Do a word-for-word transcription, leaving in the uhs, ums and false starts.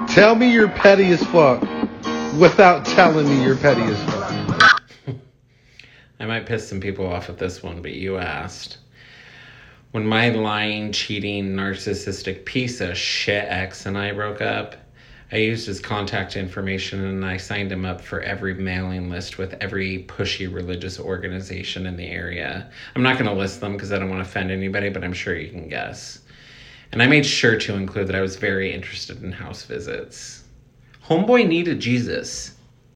Tell me you're petty as fuck without telling me you're petty as fuck. I might piss some people off with this one, but you asked. When my lying, cheating, narcissistic piece of shit ex and I broke up, I used his contact information and I signed him up for every mailing list with every pushy religious organization in the area. I'm not going to list them because I don't want to offend anybody, but I'm sure you can guess. And I made sure to include that I was very interested in house visits. Homeboy needed Jesus.